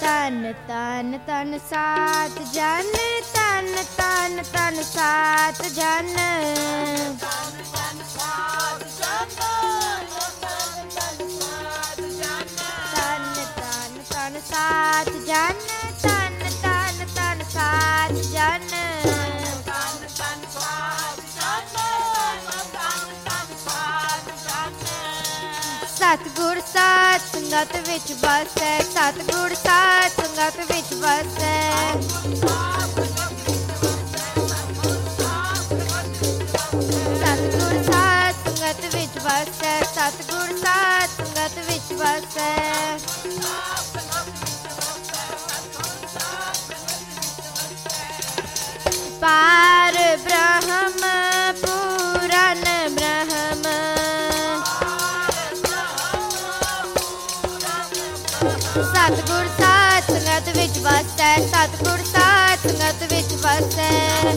ਤਨ ਤਨ ਤਨ ਸਾਤ ਜਨ, ਤਨ ਤਨ ਤਨ ਸਾਤ ਜਨ, ਤਨ ਤਨ ਸਾਤ ਜਨ, ਤਨ ਤਨ ਸਾਤ ਜਨ, ਤਨ ਤਨ ਤਨ ਸਾਤ ਜਨ, ਸਤਿਗੁਰ ਸਾਧ ਸੰਗਤ ਵਿੱਚ ਵਸੈ, ਸਤਿਗੁਰ ਸਾਧ ਸੰਗਤ ਵਿੱਚ ਵਸੈ, ਸਤਿਗੁਰ ਸਾਧ ਸੰਗਤ ਵਿੱਚ ਵਸੈ, ਸਤਿਗੁਰ ਸਾਧ ਸੰਗਤ ਵਿੱਚ ਵਸੈ, ਪਾਰ ਬ੍ਰਹਮ ਪੂਰਨ ਬ੍ਰਹਮ, ਸਤਿਗੁਰ ਸਾਧ ਸੰਗਤ ਵਿੱਚ ਵਸੈ, ਸਤਿਗੁਰ ਸਾਧ ਸੰਗਤ ਵਿੱਚ ਵਸੈ,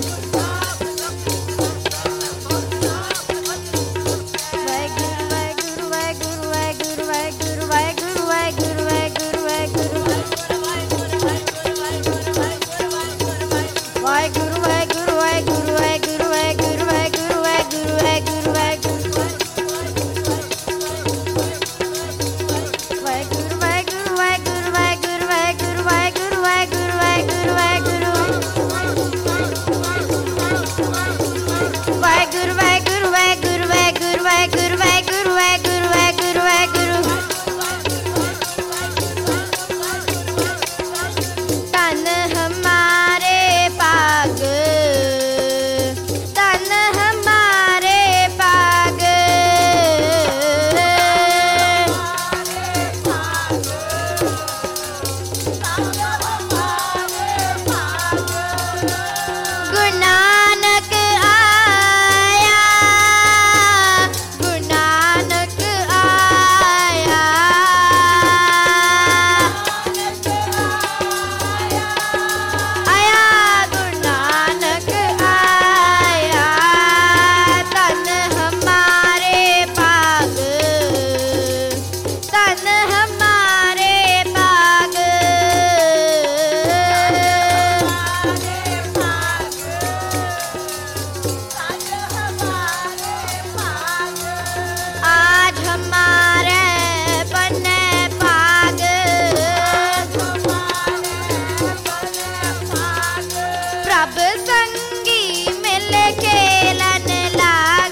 ਵਾਹਿਗੁਰੂ ਵਾਹਿਗੁਰੂ ਵਾਹਿਗੁਰੂ ਵਾਹਿਗੁਰੂ ਵਾਹਿਗੁਰੂ ਵਾਹਿਗੁਰੂ ਵਾਹਿਗੁਰੂ ਵਾਹਿਗੁਰੂ ਵਾਹਿਗੁਰੂ ਵਾਹਿਗੁਰੂ ਵਾਹਿਗੁਰੂ ਵਾਹਿਗੁਰੂ ਵਾਹਿਗੁਰੂ ਵਾਹਿਗੁਰੂ ਵਾਹਿਗੁਰੂ ਵਾਹਿਗੁਰੂ ਵਾਹਿਗੁਰੂ ਤਨ ਹਮਾਰੇ ਪਾਗ, ਤਨ ਹਮਾਰੇ ਪਾਗ, ਗੁਰੂ ਨਾਨਕ ਆਇਆ, ਗੁਰੂ ਨਾਨਕ ਆਇਆ, ਆਇਆ ਗੁਰੂ ਨਾਨਕ ਆਇਆ, ਤਨ ਹਮਾਰੇ ਪਾਗ, ਤਨ ਹਮਾਰੇ ਪਾਗ, आज हमारे बने भाग, प्रभ संगी मिल खेलन लाग,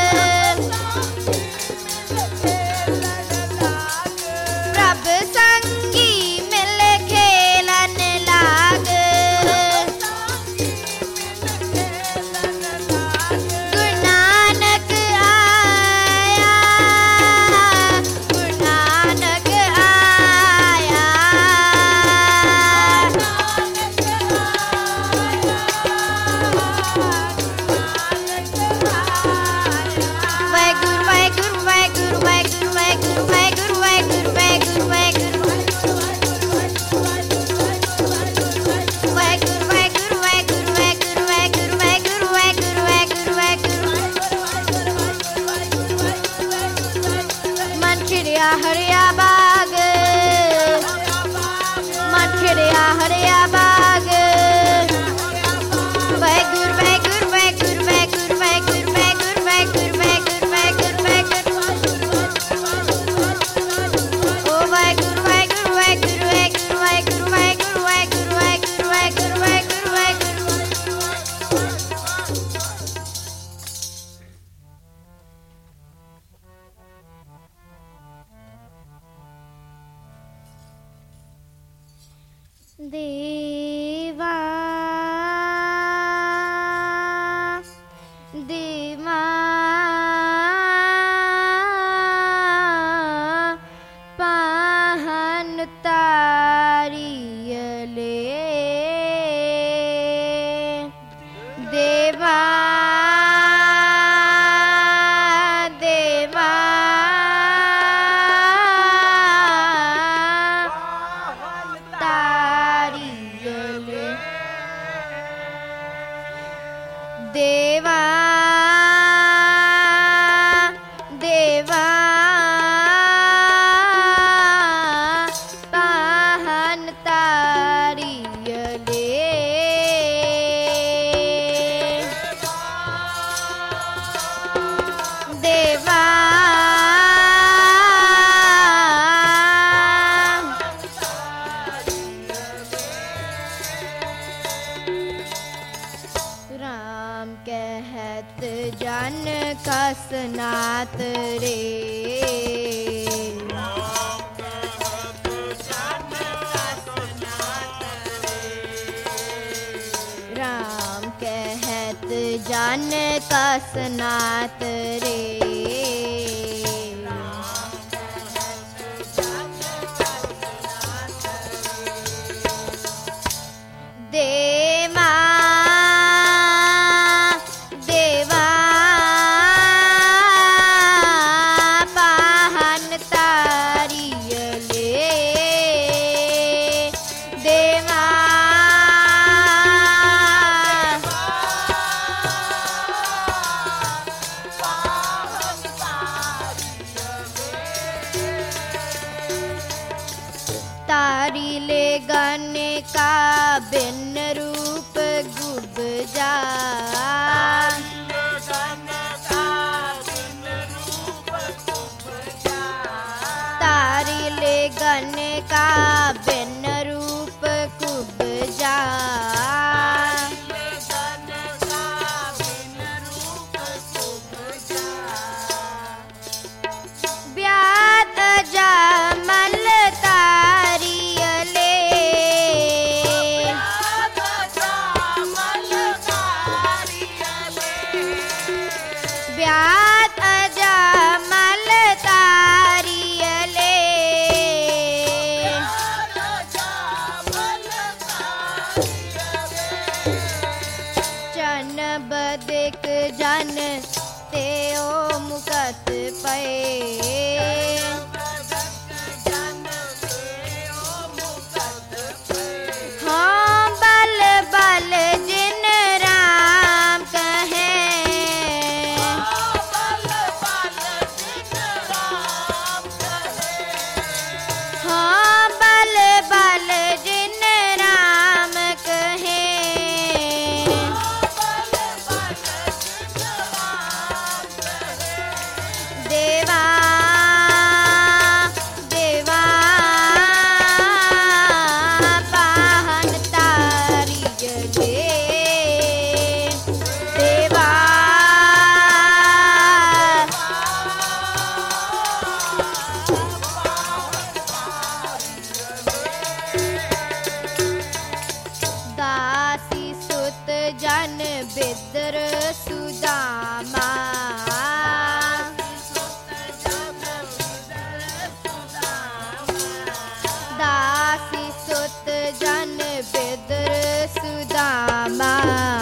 प्रभ संगी मिल खेलन लाग, गुरु नानक आया, गुरु नानक आया, वाहिगुरू वाहिगुरू वाहिगुरू वाहिगुरू वाहिगुरू वाहिगुरू वाहिगुरू वाहिगुरू वाहिगुरू वाहिगुरू वाहिगुरू वाहिगुरू वाहिगुरू वाहिगुरू वाहिगुरू वाहिगुरू वाहिगुरू, मन खिड़िया हरिया बाग, मन खिड़िया हरिया बाग, वाहिगुरू वाहिगुरू वाहिगुरू वाहिगुरू वाहिगुरू वाहिगुरू वाहिगुरू वाहिगुरू वाहिगुरू वाहिगुरू, ओ वाहिगुरू वाहिगुरू वाहिगुरू वाहिगुरू वाहिगुरू वाहिगुरू वाहिगुरू वाहिगुरू वाहिगुरू वाहिगुरू वाहिगुरू, देवा देवा पाहन तारियले, देवा देवा तारियले, देवा देवा पाहन तारियले, जन कसनात रे। राम कहत जन कसनात रे। देवा देवा पाहन तारियले। देवा तारी ले गने का बिन रूप गुब जा। तारी ले गने का बिन रूप गुब जा। ब्यात जमल तारियले। ब्यात जमल तारियले। चन बदिक जन ते ओ मुकत पे। हाँ बल बल जिन राम कहे। हाँ बल बल जिन राम कहे। देवा देवा पाहन तारियले। देवा दासी सुत जन बिदर सुदामा। दासी सुत जन बिदर सुदामा।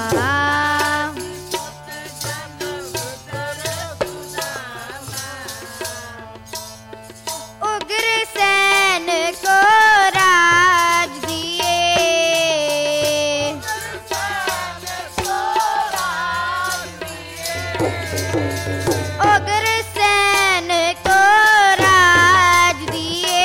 उग्र सैन को राज दिए। उग्र सैन को राज दिए।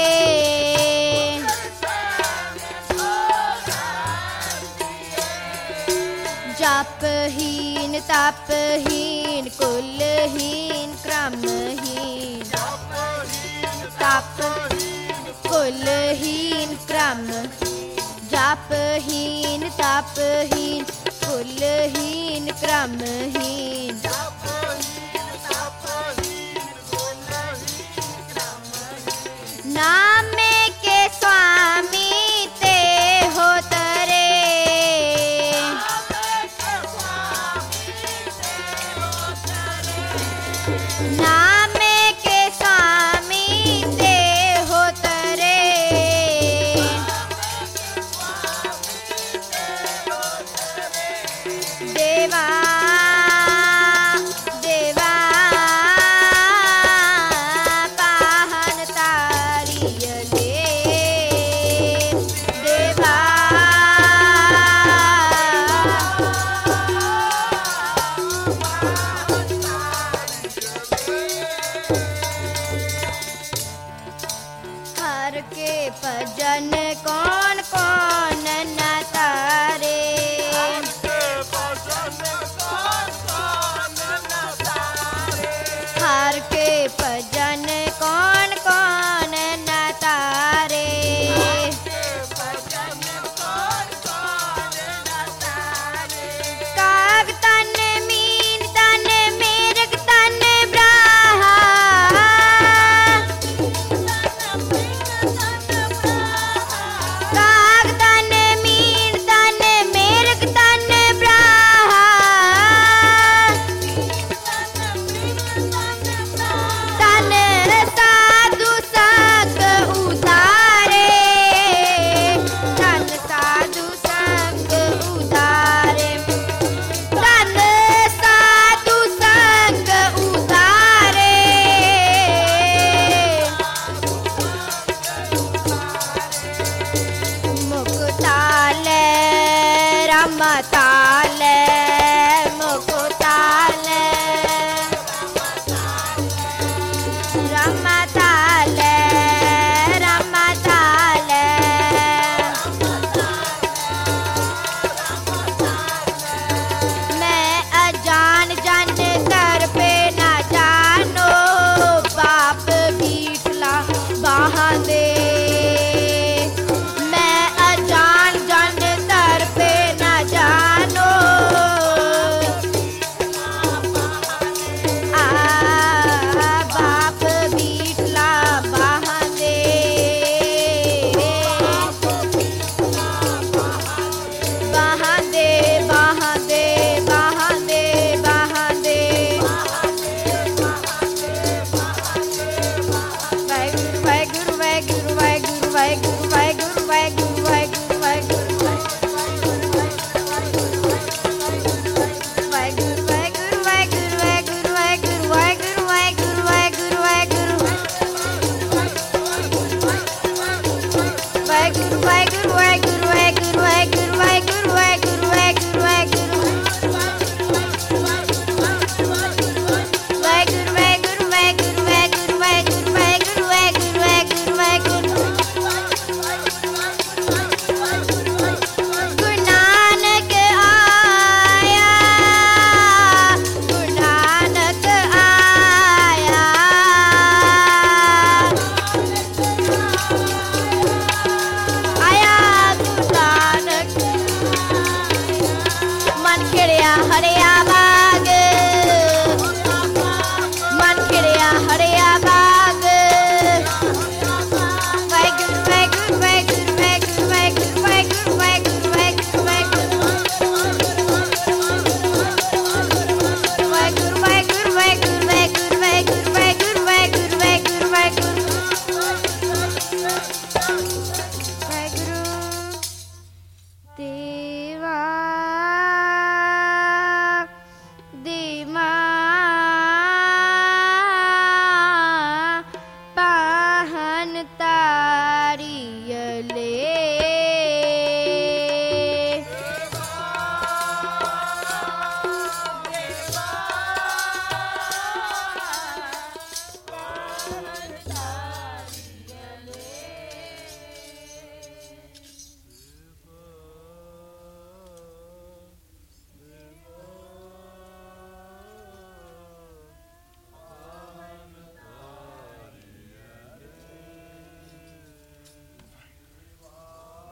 जपहीन तपहीन कुलहीन क्रमहीन। तप कुलहीन क्रम। जपहीन तपहीन कुलहीन क्रमहीन। नाम के स्वामी ते हो तरे। नाम के स्वामी ते हो तरे। देवा देवा पाहन तारियले। देवा हर के भजन कौन कौन न तारे। हर के भजन कौन कौन न तारे। काग तन मीन तन मताल